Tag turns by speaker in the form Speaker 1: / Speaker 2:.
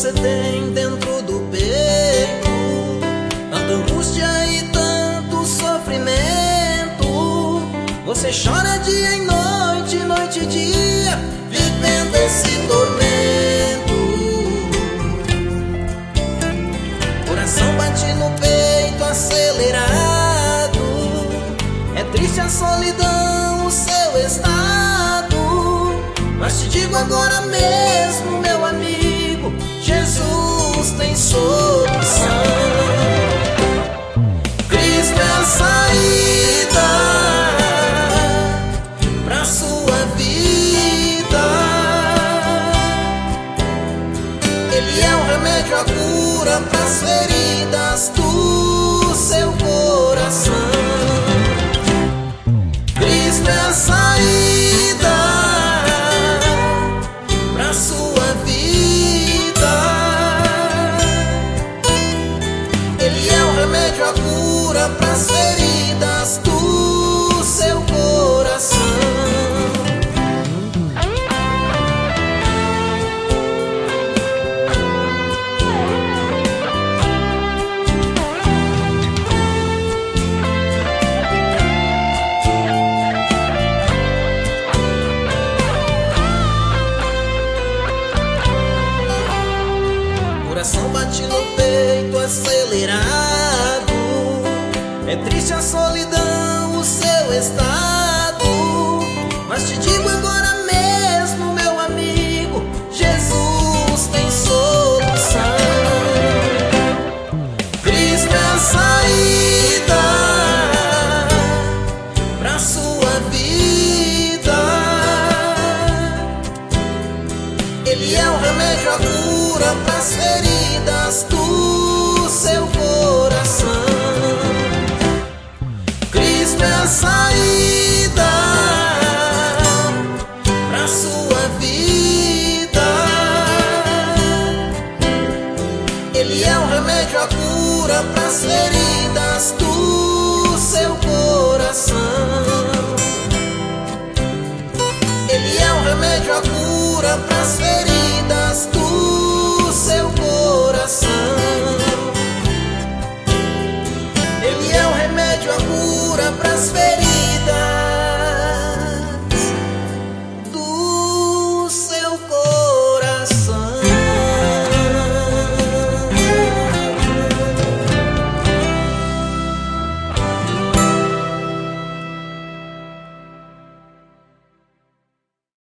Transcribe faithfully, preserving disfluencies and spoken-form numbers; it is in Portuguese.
Speaker 1: você tem dentro do peito, tanta angústia e tanto sofrimento. Você chora dia e noite, noite e dia, vivendo esse tormento. Coração bate no peito acelerado, é triste a solidão, o seu estado. Mas te digo agora mesmo, meu amigo, Jesus tem solução. Cristo é a saída pra sua vida. Ele é o remédio, a cura pras feridas do seu coração. Cristo é a saída pra sua vida. Ele é o remédio, a cura pras feridas do seu coração. Coração bate no peito acelerado, é triste a solidão, o seu estado. Mas te digo agora mesmo, meu amigo, Jesus tem solução. Cristo é a saída pra sua vida. Ele é o remédio, a cura pras feridas do seu coração. Cristo é a saída pra sua vida. Ele é o remédio, a cura pras feridas do seu coração. Ele é o remédio, a cura pras feridas